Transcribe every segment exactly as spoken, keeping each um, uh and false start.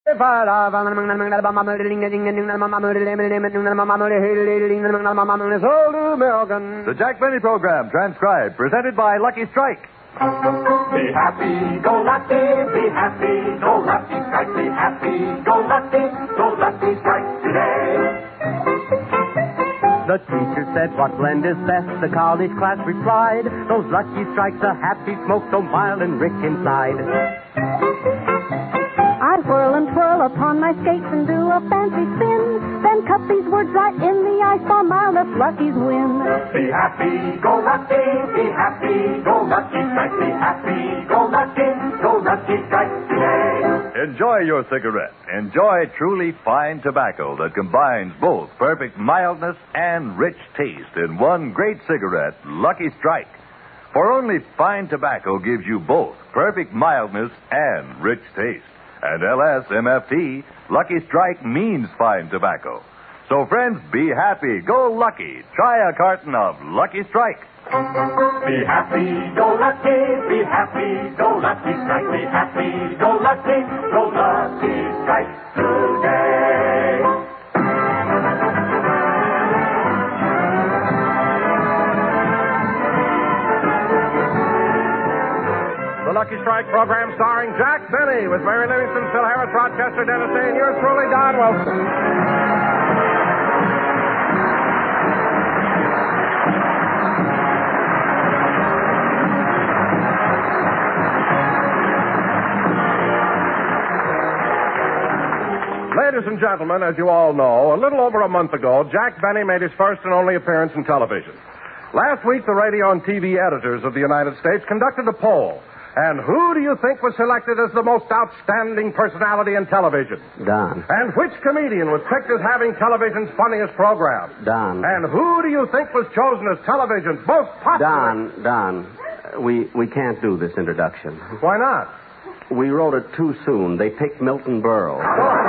The Jack Benny Program, transcribed, presented by Lucky Strike. Be happy, go lucky, be happy, go lucky strike, be happy, go lucky, go lucky strike today. The teacher said, what blend is best? The college class replied, those Lucky Strikes, a happy smoke so mild and rich inside. I whirl and twirl upon my skates and do a fancy spin, then cut these words right in the ice for mildest Lucky's win. Be happy, go lucky, be happy, go lucky strike, be happy, go lucky, go lucky strike today. Enjoy your cigarette. Enjoy truly fine tobacco that combines both perfect mildness and rich taste in one great cigarette, Lucky Strike. For only fine tobacco gives you both perfect mildness and rich taste. And L S M F T, Lucky Strike means fine tobacco. So, friends, be happy, go lucky. Try a carton of Lucky Strike. Be happy, go lucky, be happy, go lucky strike, be happy, go lucky, go lucky strike today. The Lucky Strike program starring Jack Benny with Mary Livingston, Phil Harris, Rochester, Dennis Day, and yours truly, Don Wilson. Ladies and gentlemen, as you all know, a little over a month ago, Jack Benny made his first and only appearance in television. Last week, the radio and T V editors of the United States conducted a poll. And who do you think was selected as the most outstanding personality in television? Don. And which comedian was picked as having television's funniest program? Don. And who do you think was chosen as television's most popular? Don, Don, we, we can't do this introduction. Why not? We wrote it too soon. They picked Milton Berle.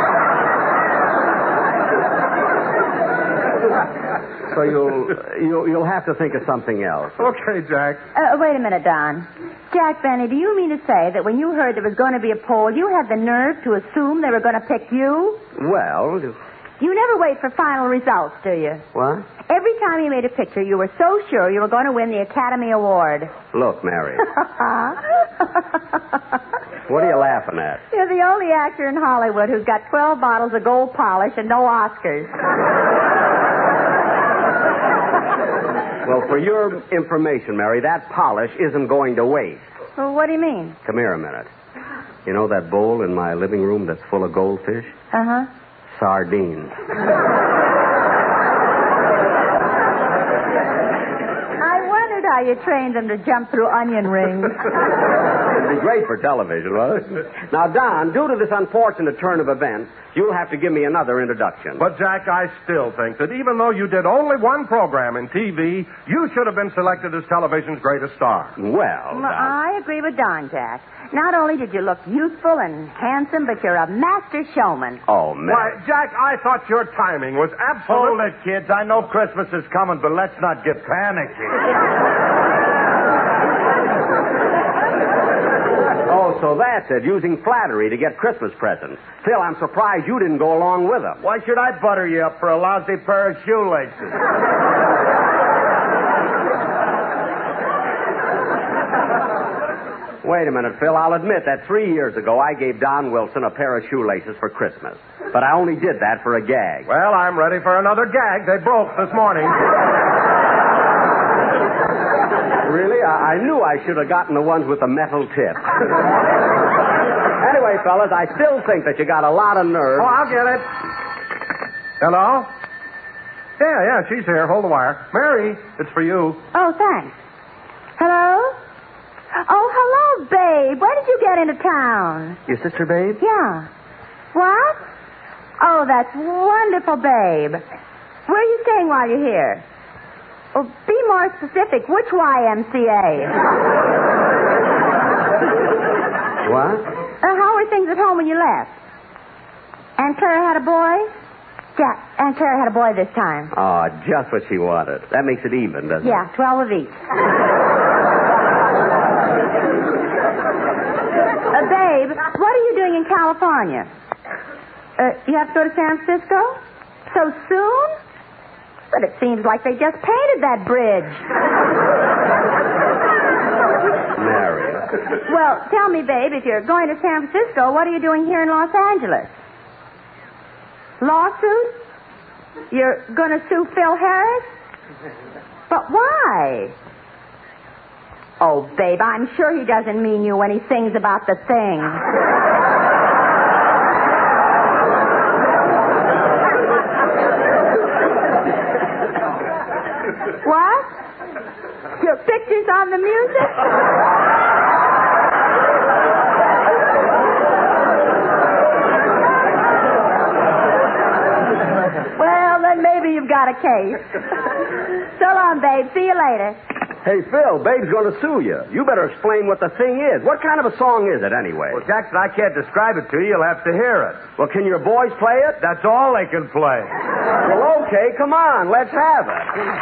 So you'll, you'll you'll have to think of something else. Okay, Jack. Uh, wait a minute, Don. Jack Benny, do you mean to say that when you heard there was going to be a poll, you had the nerve to assume they were going to pick you? Well, You never wait for final results, do you? what? Every time you made a picture, you were so sure you were going to win the Academy Award. Look, Mary. What are you laughing at? You're the only actor in Hollywood who's got twelve bottles of gold polish and no Oscars. Well, for your information, Mary, that polish isn't going to waste. Well, what do you mean? Come here a minute. You know that bowl in my living room that's full of goldfish? Uh-huh. Sardines. I wondered how you trained them to jump through onion rings. It'd be great for television, wouldn't it? Now, Don, due to this unfortunate turn of events, you'll have to give me another introduction. But, Jack, I still think that even though you did only one program in T V, you should have been selected as television's greatest star. Well, Well, Don. I agree with Don, Jack. Not only did you look youthful and handsome, but you're a master showman. Oh, man. Why, Jack, I thought your timing was absolute. Hold it, kids. I know Christmas is coming, but let's not get panicky. Oh, so that's it, using flattery to get Christmas presents. Phil, I'm surprised you didn't go along with them. Why should I butter you up for a lousy pair of shoelaces? Wait a minute, Phil. I'll admit that three years ago I gave Don Wilson a pair of shoelaces for Christmas. But I only did that for a gag. Well, I'm ready for another gag. They broke this morning. Really? I, I knew I should have gotten the ones with the metal tip. Anyway, fellas, I still think that you got a lot of nerve. Oh, I'll get it. Hello? Yeah, yeah, she's here. Hold the wire. Mary, it's for you. Oh, thanks. Hello? Oh, hello, babe. When did you get into town? Your sister, babe? Yeah. What? Oh, that's wonderful, babe. Where are you staying while you're here? Oh, be more specific. Which Y M C A? What? Uh, how were things at home when you left? Aunt Clara had a boy? Yeah, Aunt Clara had a boy this time. Oh, just what she wanted. That makes it even, doesn't it? Yeah, twelve of each. Uh, babe, what are you doing in California? Uh, you have to go to San Francisco? So soon? But it seems like they just painted that bridge. Mary. Well, tell me, babe, if you're going to San Francisco, what are you doing here in Los Angeles? Lawsuit? You're going to sue Phil Harris? But why? Oh, babe, I'm sure he doesn't mean you when he sings about the thing. What? Your picture's on the music? Well, then maybe you've got a case. So long, babe. See you later. Hey, Phil, Babe's going to sue you. You better explain what the thing is. What kind of a song is it, anyway? Well, Jackson, I can't describe it to you. You'll have to hear it. Well, can your boys play it? That's all they can play. Well, okay, come on. Let's have it.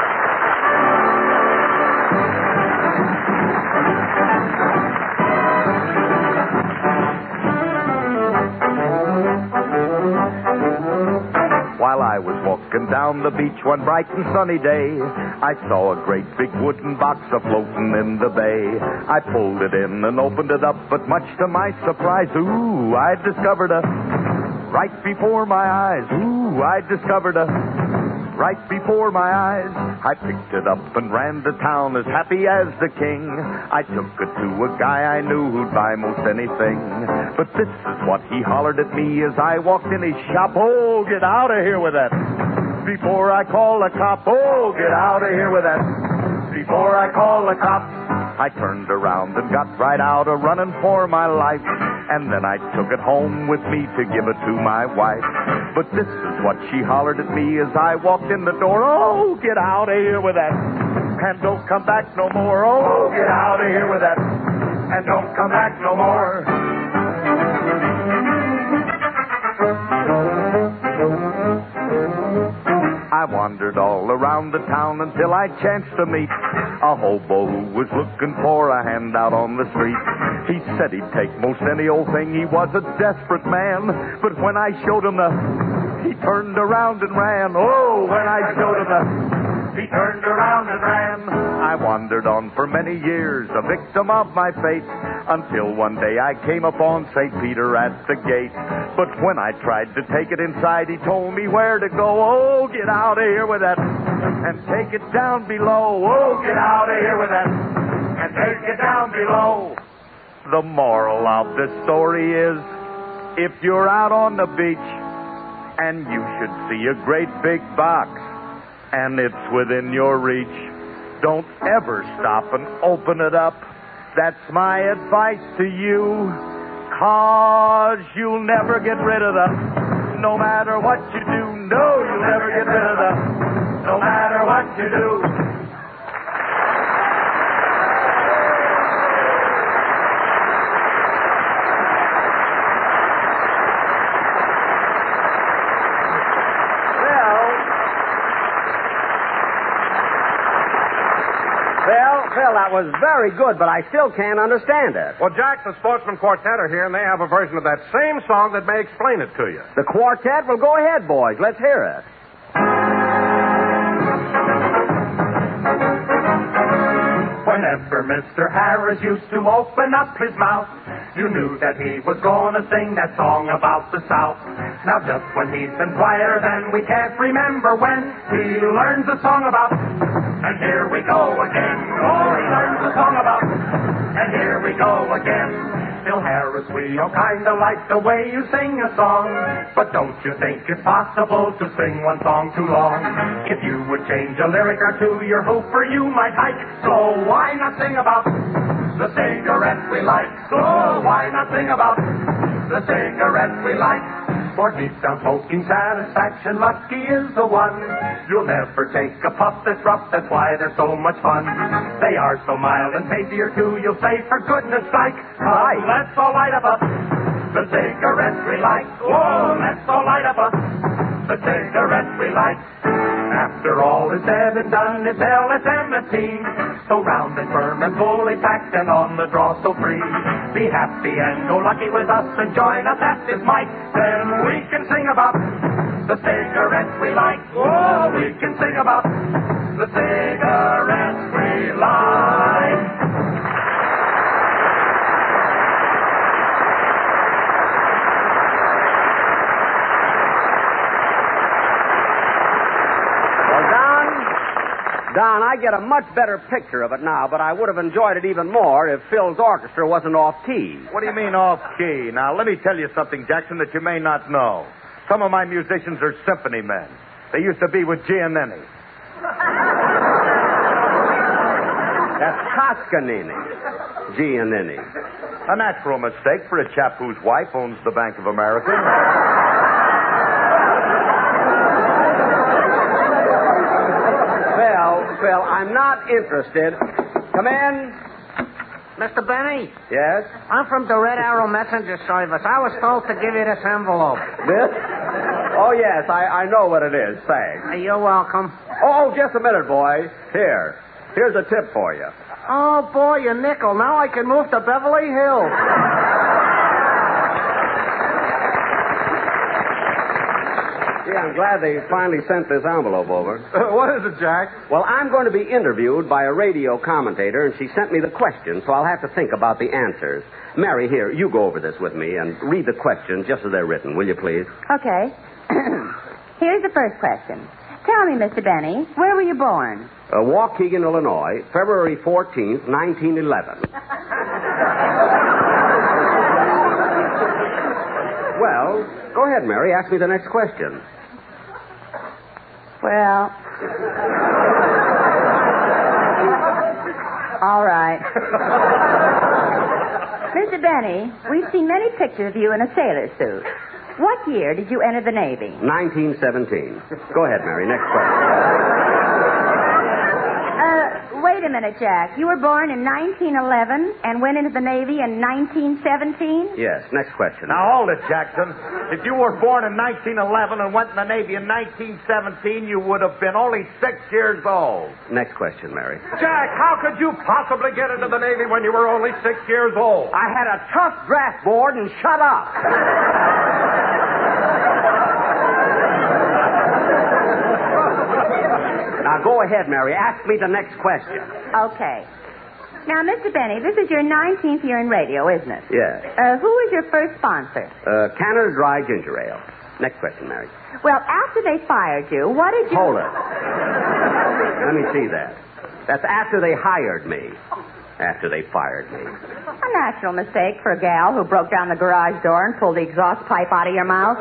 While I was walking down the beach one bright and sunny day, I saw a great big wooden box a-floating in the bay. I pulled it in and opened it up, but much to my surprise, ooh, I discovered a... Right before my eyes, ooh, I discovered a... Right before my eyes, I picked it up and ran to town as happy as the king. I took it to a guy I knew who'd buy most anything. But this is what he hollered at me as I walked in his shop. Oh, get out of here with that. Before I call the cop. Oh, get out of here with that. Before I call the cop. I turned around and got right out a running for my life. And then I took it home with me to give it to my wife. But this is what she hollered at me as I walked in the door. Oh, get out of here with that. And don't come back no more. Oh, get out of here with that. And don't come back no more. I wandered all around the town until I chanced to meet a hobo who was looking for a handout on the street. He said he'd take most any old thing. He was a desperate man. But when I showed him the... He turned around and ran. Oh, when I showed him the... He turned around and ran. I wandered on for many years, a victim of my fate, until one day I came upon Saint Peter at the gate. But when I tried to take it inside, he told me where to go. Oh, get out of here with that. And take it down below. Oh, get out of here with that. And take it down below. The moral of this story is, if you're out on the beach and you should see a great big box and it's within your reach, don't ever stop and open it up. That's my advice to you, 'cause you'll never get rid of the, no matter what you do. No, you'll never get rid of the, no matter what you do. Phil, that was very good, but I still can't understand it. Well, Jack, the Sportsman Quartet are here, and they have a version of that same song that may explain it to you. The quartet? Well, go ahead, boys. Let's hear it. Whenever Mister Harris used to open up his mouth, you knew that he was going to sing that song about the South. Now, just when he's been quieter than we can't remember when, he learns a song about... And here we go again. Oh, he learns a song about... And here we go again. Phil Harris, we all kind of like the way you sing a song. But don't you think it's possible to sing one song too long? If you would change a lyric or two, your hooper you might hike. So why not sing about the cigarette we like? So why not sing about the cigarette we like? For deep down smoking satisfaction, Lucky is the one. You'll never take a puff that's rough, that's why they're so much fun. They are so mild and tastier too, you'll say, for goodness sake, come, let's all light up a, the cigarette we like. Whoa, let's all light up a, the cigarette we like. After all is said and done, it's L S M fifteen. So round and firm and fully packed and on the draw so free. Be happy and go lucky with us and join us at this mic. Then we can sing about the cigarettes we like. Oh, we can sing about the cigarettes we like. Don, I get a much better picture of it now, but I would have enjoyed it even more if Phil's orchestra wasn't off key. What do you mean off key? Now, let me tell you something, Jackson, that you may not know. Some of my musicians are symphony men. They used to be with Giannini. That's Toscanini. Giannini. A natural mistake for a chap whose wife owns the Bank of America. Phil, I'm not interested. Come in. Mister Benny? Yes? I'm from the Red Arrow Messenger Service. I was told to give you this envelope. This? Oh, yes, I, I know what it is. Thanks. Uh, you're welcome. Oh, just a minute, boy. Here. Here's a tip for you. Oh, boy, a nickel. Now I can move to Beverly Hills. Yeah, I'm glad they finally sent this envelope over. Uh, what is it, Jack? Well, I'm going to be interviewed by a radio commentator, and she sent me the questions, so I'll have to think about the answers. Mary, here, you go over this with me and read the questions just as they're written, will you, please? Okay. Here's the first question. Tell me, Mister Benny, where were you born? Uh, Waukegan, Illinois, February fourteenth, nineteen eleven. Well, go ahead, Mary. Ask me the next question. Well, all right. Mister Benny, we've seen many pictures of you in a sailor suit. What year did you enter the Navy? nineteen seventeen. Go ahead, Mary. Next question. Uh, wait a minute, Jack. You were born in nineteen eleven and went into the Navy in nineteen seventeen? Yes. Next question. Now, hold it, Jackson. If you were born in nineteen eleven and went in the Navy in nineteen seventeen, you would have been only six years old. Next question, Mary. Jack, how could you possibly get into the Navy when you were only six years old? I had a tough draft board and shut up. Now, go ahead, Mary. Ask me the next question. Okay. Now, Mister Benny, this is your nineteenth year in radio, isn't it? Yes. Uh, who was your first sponsor? Uh, Canada Dry Ginger Ale. Next question, Mary. Well, after they fired you, what did you... Hold it. Let me see that. That's after they hired me. After they fired me. A natural mistake for a gal who broke down the garage door and pulled the exhaust pipe out of your mouth.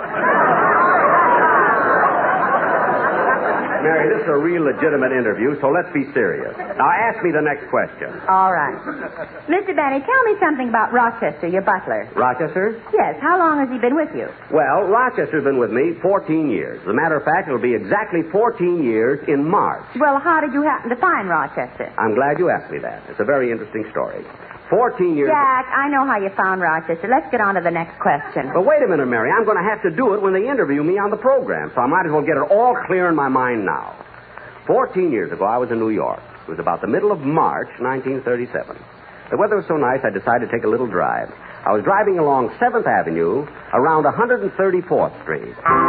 Mary, this is a real legitimate interview, so let's be serious. Now, ask me the next question. All right. Mister Benny, tell me something about Rochester, your butler. Rochester? Yes, how long has he been with you? Well, Rochester's been with me fourteen years. As a matter of fact, it'll be exactly fourteen years in March. Well, how did you happen to find Rochester? I'm glad you asked me that. It's a very interesting story. Fourteen years... Jack, I know how you found Rochester. Let's get on to the next question. But wait a minute, Mary. I'm going to have to do it when they interview me on the program, so I might as well get it all clear in my mind now. Fourteen years ago, I was in New York. It was about the middle of March, nineteen thirty-seven. The weather was so nice, I decided to take a little drive. I was driving along seventh Avenue, around one hundred thirty-fourth Street.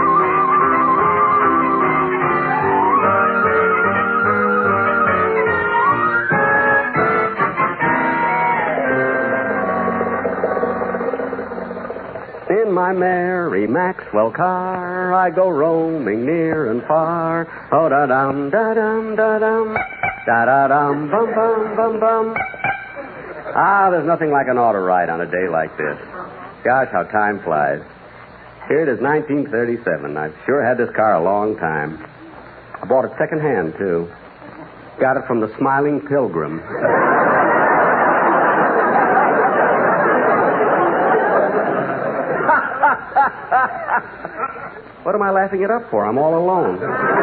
In my Mary Maxwell car, I go roaming near and far. Oh, da-dum, da-dum, da-dum, da-da-dum, bum, bum, bum, bum. Ah, there's nothing like an auto ride on a day like this. Gosh, how time flies. Here it is, nineteen thirty-seven. I've sure had this car a long time. I bought it secondhand, too. Got it from the Smiling Pilgrim. What am I laughing it up for? I'm all alone.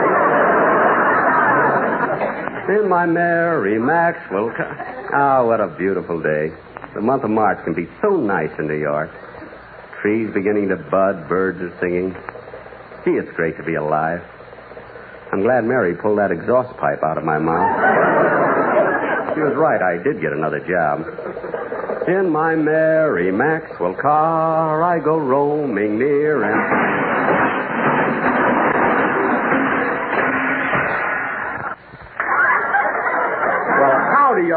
In my Mary Maxwell car. Oh, what a beautiful day. The month of March can be so nice in New York. Trees beginning to bud, birds are singing. Gee, it's great to be alive. I'm glad Mary pulled that exhaust pipe out of my mouth. She was right. I did get another job. In my Mary Maxwell car, I go roaming near and...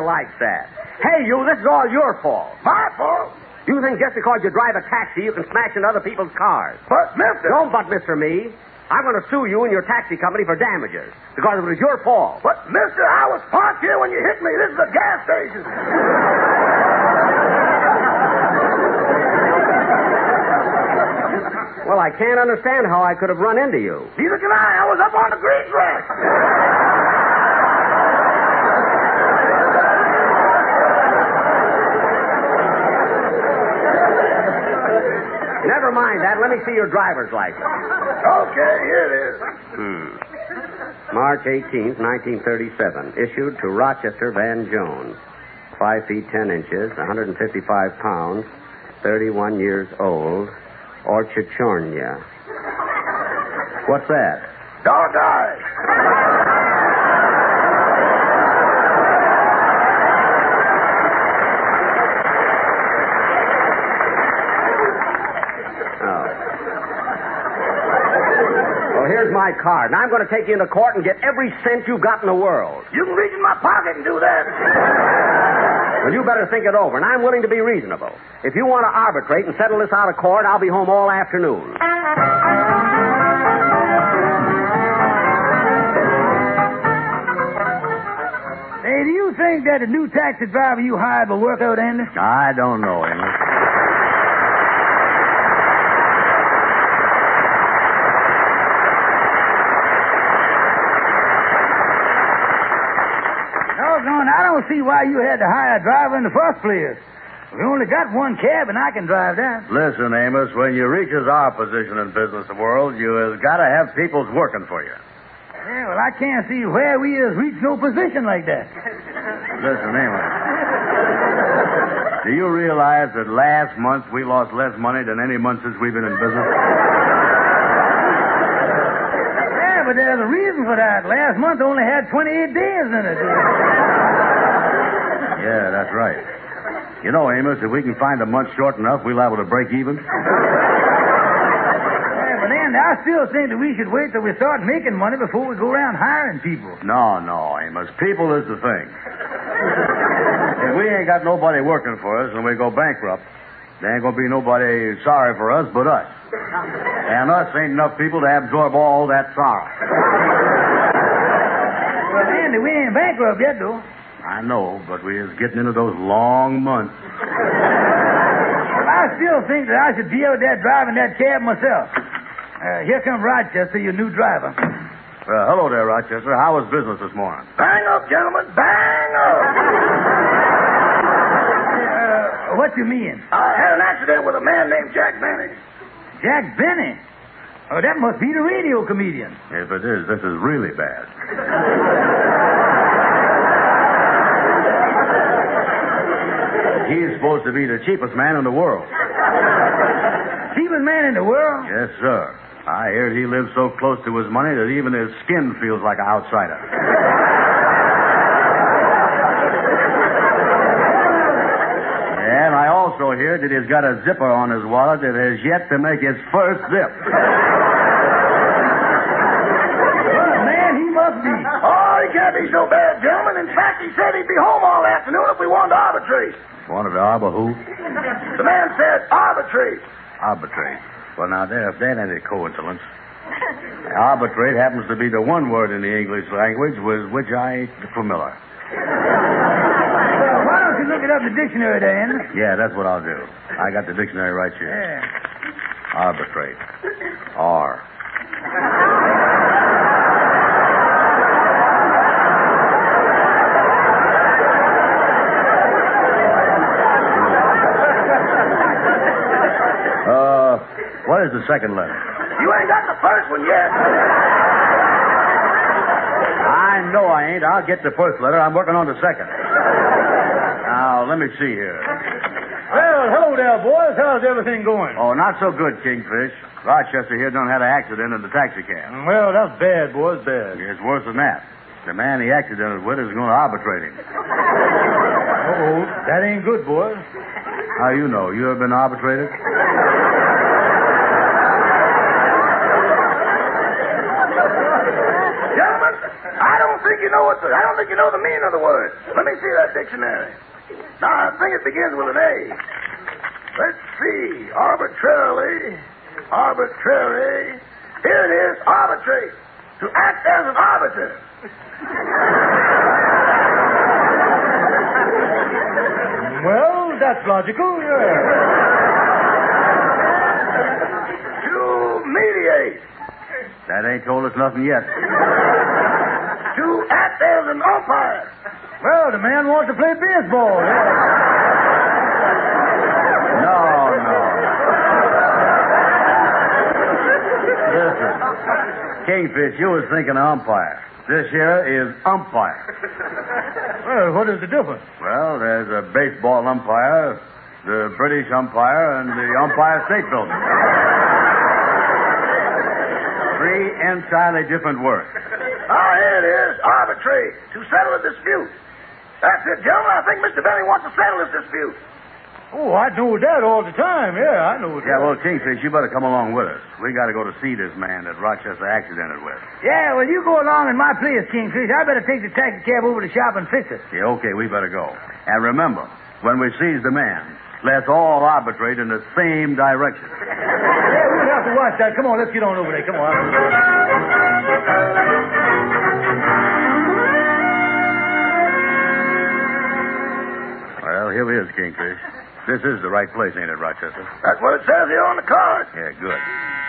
likes that. Hey, you, this is all your fault. My fault? You think just because you drive a taxi, you can smash into other people's cars. But, mister... Don't but Mister Me. I'm going to sue you and your taxi company for damages because it was your fault. But, mister, I was parked here when you hit me. This is a gas station. Well, I can't understand how I could have run into you. Neither can I. I was up on the grease rack. Never mind that. Let me see your driver's license. Okay, here it is. Hmm. March eighteenth, nineteen thirty-seven. Issued to Rochester Van Jones. Five feet ten inches, one hundred fifty-five pounds, thirty-one years old. Orchardchornia. What's that? Dog eyes. Here's my card. Now I'm going to take you into court and get every cent you've got in the world. You can reach in my pocket and do that. Well, you better think it over, and I'm willing to be reasonable. If you want to arbitrate and settle this out of court, I'll be home all afternoon. Hey, do you think that the new taxi driver you hired will work out, Andy? I don't know, Amos. Doggone, I don't see why you had to hire a driver in the first place. We only got one cab, and I can drive that. Listen, Amos, when you reaches our position in business world, you has got to have people's working for you. Yeah, well, I can't see where we has reached no position like that. Listen, Amos. Do you realize that last month we lost less money than any month since we've been in business? Yeah, but there's a reason for that. Last month only had twenty-eight days in it. Yeah, that's right. You know, Amos, if we can find a month short enough, we'll be able to break even. Yeah, but Andy, I still think that we should wait till we start making money before we go around hiring people. No, no, Amos. People is the thing. If we ain't got nobody working for us and we go bankrupt, there ain't gonna be nobody sorry for us but us. And us ain't enough people to absorb all that sorrow. Well, Andy, we ain't bankrupt yet, though. I know, but we is getting into those long months. Well, I still think that I should be out there driving that cab myself. Uh, here comes Rochester, your new driver. Uh, hello there, Rochester. How was business this morning? Bang up, gentlemen. Bang up. Uh, what you mean? I had an accident with a man named Jack Benny. Jack Benny? Oh, that must be the radio comedian. If it is, this is really bad. He's supposed to be the cheapest man in the world. Cheapest man in the world? Yes, sir. I heard he lives so close to his money that even his skin feels like an outsider. And I also hear that he's got a zipper on his wallet that has yet to make its first zip. Well, man, he must be. Oh, he can't be so bad, gentlemen. In fact, he said he'd be home all afternoon if we wanted to arbitrate. Wanted to arbor who? The man said arbitrate. Arbitrate. Well, now, there, if that ain't a coincidence. Arbitrate happens to be the one word in the English language with which I ain't familiar. Well, why don't you look it up in the dictionary there, Andy? Yeah, that's what I'll do. I got the dictionary right here. Yeah. Arbitrate. R. Uh, what is the second letter? You ain't got the first one yet. I know I ain't. I'll get the first letter. I'm working on the second. Now, let me see here. Well, hello there, boys. How's everything going? Oh, not so good, Kingfish. Rochester here done had an accident in the taxi cab. Well, that's bad, boys, bad. It's worse than that. The man he accidented with is going to arbitrate him. Uh-oh, that ain't good, boys. How you know? You ever been arbitrated? Gentlemen, I don't think think you know what the, I don't think you know the meaning of the word. Let me see that dictionary. Now, I think it begins with an A. Let's see. Arbitrarily. Arbitrary. Here it is. Arbitrate. To act as an arbiter. Well, that's logical, yeah. To mediate. That ain't told us nothing yet. To act as an umpire. Well, the man wants to play baseball, yeah. No, no. Listen, Kingfish, you was thinking of umpire. This here is umpire. Well, what is the difference? Well, there's a baseball umpire, the British umpire, and the Umpire State Building. Three entirely different words. Ah, here it is. Arbitrate. To settle a dispute. That's it, gentlemen. I think Mister Benny wants to settle this dispute. Oh, I know that all the time. Yeah, I know that. Yeah, well, Kingfish, you better come along with us. We got to go to see this man that Rochester accidented with. Yeah, well, you go along in my place, Kingfish. I better take the taxi cab over to the shop and fix it. Yeah, okay, we better go. And remember, when we seize the man, let's all arbitrate in the same direction. Yeah, we'll have to watch that. Come on, let's get on over there. Come on. Well, here he is, Kingfish. This is the right place, ain't it, Rochester? That's what it says here on the card. Yeah, good.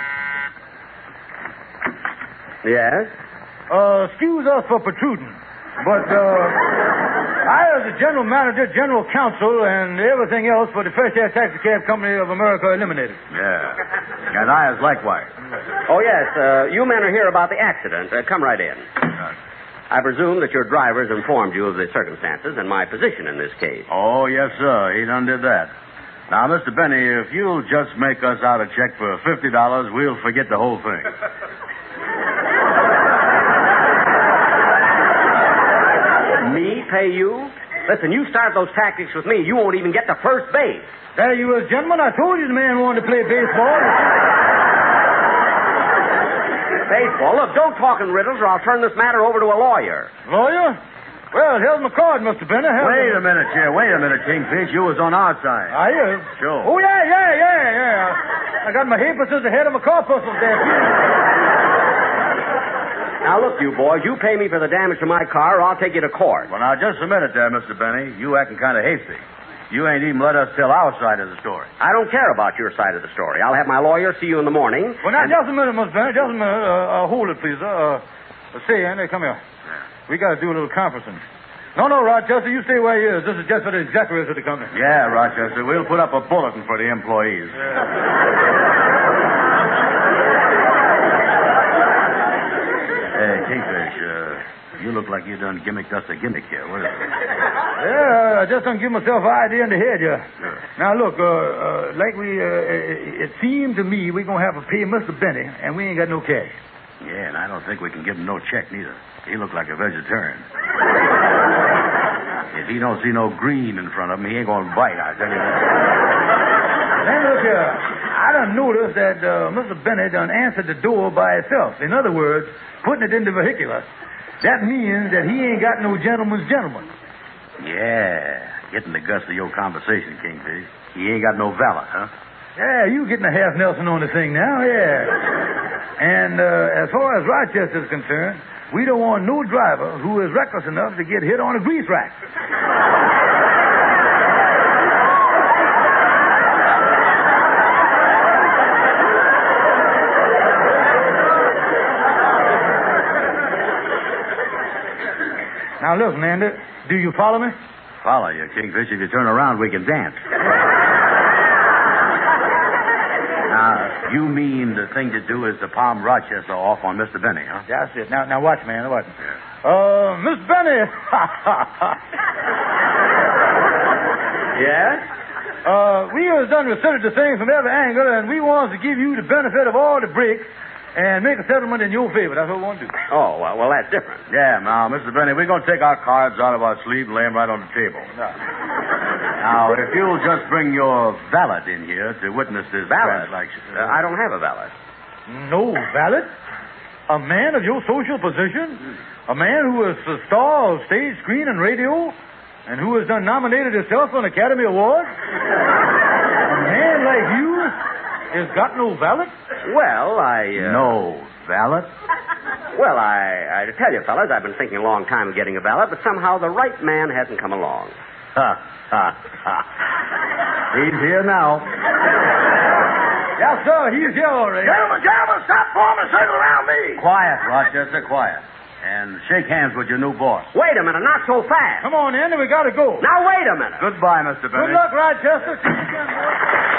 Yes? Uh, excuse us for protruding, but, uh, I, as the general manager, general counsel, and everything else for the Fresh Air Taxi Cab Company of America Eliminated. Yeah. And I as likewise. Oh, yes. Uh, you men are here about the accident. Uh, come right in. I presume that your drivers informed you of the circumstances and my position in this case. Oh, yes, sir. He done did that. Now, Mister Benny, if you'll just make us out a check for fifty dollars, we'll forget the whole thing. Me pay you? Listen, you start those tactics with me, you won't even get to first base. There you is, gentlemen. I told you the man wanted to play baseball. Baseball? Look, don't talk in riddles or I'll turn this matter over to a lawyer. Lawyer? Well, here's my card, Mister Benner. Here's Wait the... a minute, here. Wait a minute, Kingfish. You was on our side. I is? Sure. Oh, yeah, yeah, yeah, yeah. I got my papers at the head of my corpuscles there. Now, look, you boys, you pay me for the damage to my car or I'll take you to court. Well, now, just a minute there, Mister Benny. You acting kind of hasty. You ain't even let us tell our side of the story. I don't care about your side of the story. I'll have my lawyer see you in the morning. Well, now, and... just a minute, Mister Benner. Just a minute. Uh, uh, hold it, please. Uh, uh, say, Andy, come here. We got to do a little conferencing. No, no, Rochester, you stay where you is. This is just for the executives of the company. Yeah, Rochester. We'll put up a bulletin for the employees. Yeah. Hey, Kingfish, uh, you look like you done gimmicked us a gimmick here. What is it? Yeah, I just don't give myself an idea in the head, yeah. Sure. Now, look, uh, uh, like we, uh, it seemed to me we're going to have to pay Mister Benny, and we ain't got no cash. Yeah, and I don't think we can give him no check, neither. He looked like a vegetarian. If he don't see no green in front of him, he ain't going to bite, I tell you that. Then look here. I done noticed that uh, Mister Benny done answered the door by himself. In other words, putting it in the vehicular. That means that he ain't got no gentleman's gentleman. Yeah, getting the gust of your conversation, Kingfish. He ain't got no valet, huh? Yeah, you getting a half Nelson on the thing now, yeah. And uh, as far as Rochester's concerned, we don't want no driver who is reckless enough to get hit on a grease rack. Now, listen, Andy, do you follow me? Follow you, Kingfish. If you turn around, we can dance. Now, you mean the thing to do is to palm Rochester off on Mister Benny, huh? That's it. Now, now watch, man. Watch. Uh, Miss Benny. Yes? Uh, we have done considered the thing from every angle, and we want to give you the benefit of all the bricks and make a settlement in your favor. That's what we want to do. Oh, well, well that's different. Yeah, now, Mister Benny, we're going to take our cards out of our sleeve and lay them right on the table. No. Now, if you'll just bring your valet in here to witness this Valet? transaction. Uh, I don't have a valet. No valet? A man of your social position? A man who is a star of stage, screen, and radio? And who has done nominated himself for an Academy Award? A man like you has got no valet? Well, I... Uh... No valet? Well, I, I to tell you, fellas, I've been thinking a long time of getting a valet, but somehow the right man hasn't come along. Ha, ha, ha. He's here now. Yes, sir, he's here already. Gentlemen, gentlemen, stop forming a circle around me. Quiet, Rochester, quiet. And shake hands with your new boss. Wait a minute, not so fast. Come on, Andy, we gotta go. Now, wait a minute. Goodbye, Mister Bennett. Good luck, Rochester. See you again, boy.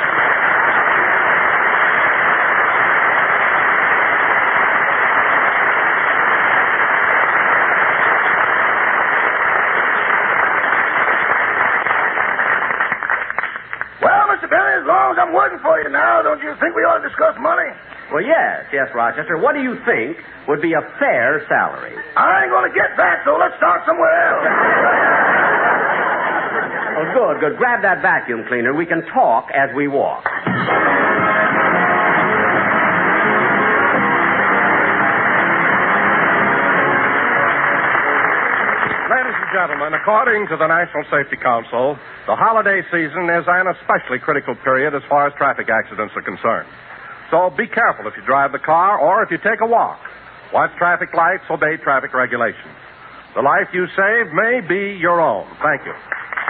Well, Mister Benny, as long as I'm working for you now, don't you think we ought to discuss money? Well, yes, yes, Rochester. What do you think would be a fair salary? I ain't going to get that, so let's start somewhere else. Oh, good, good. Grab that vacuum cleaner. We can talk as we walk. Ladies and gentlemen, according to the National Safety Council, the holiday season is an especially critical period as far as traffic accidents are concerned. So be careful if you drive the car or if you take a walk. Watch traffic lights, obey traffic regulations. The life you save may be your own. Thank you.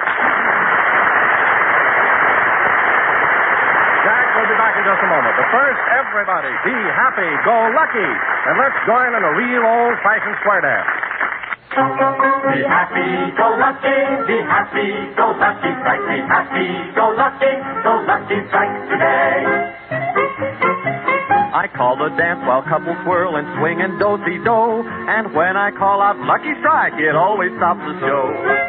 Jack will be back in just a moment. But first, everybody, be happy, go lucky, and let's join in a real old-fashioned square dance. Be happy, go lucky, be happy, go lucky, strike, be happy, go lucky, go lucky, strike today. I call the dance while couples swirl and swing and do-si-do. And when I call out Lucky Strike, it always stops the show.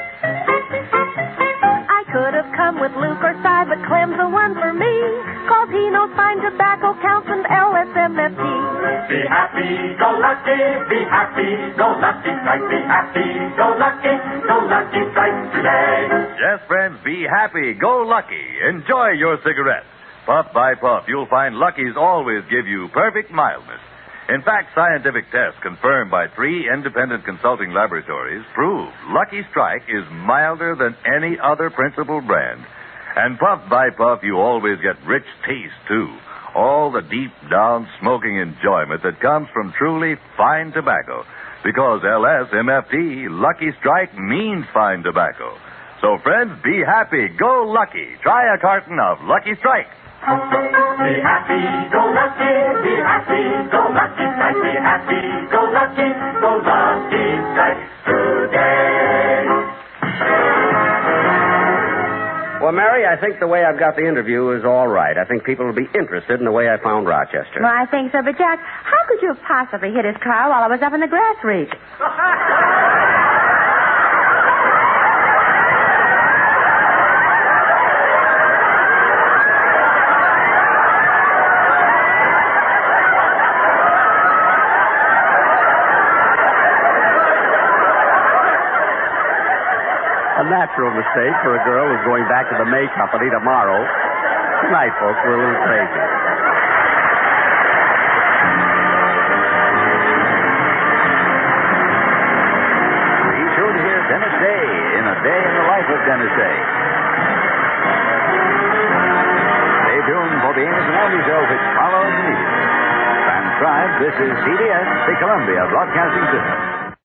I could have come with Luke or Cy, but Clem's the one for me. Cause he knows fine tobacco counts and L S M F T. Be happy, go lucky, be happy, go lucky, strike, be happy, go lucky, go lucky, strike today. Yes, friends, be happy, go lucky. Enjoy your cigarette. Puff by puff, you'll find Lucky's always give you perfect mildness. In fact, scientific tests confirmed by three independent consulting laboratories prove Lucky Strike is milder than any other principal brand. And puff by puff, you always get rich taste, too. All the deep down smoking enjoyment that comes from truly fine tobacco. Because L S M F T, Lucky Strike, means fine tobacco. So, friends, be happy, go lucky. Try a carton of Lucky Strike. Be happy, go lucky, be happy, go lucky, strike, be happy, go lucky, go lucky, strike today. Well, Mary, I think the way I've got the interview is all right. I think people will be interested in the way I found Rochester. Well, I think so, but Jack, how could you have possibly hit his car while I was up in the grass reach? A natural mistake for a girl who's going back to the May Company tomorrow. Tonight, folks, we're a little crazy. Be sure to hear Dennis Day in A Day in the Life of Dennis Day. Stay tuned for the Amos and Andy show, which follows immediately. Transcribed, this is C B S, the Columbia Broadcasting System.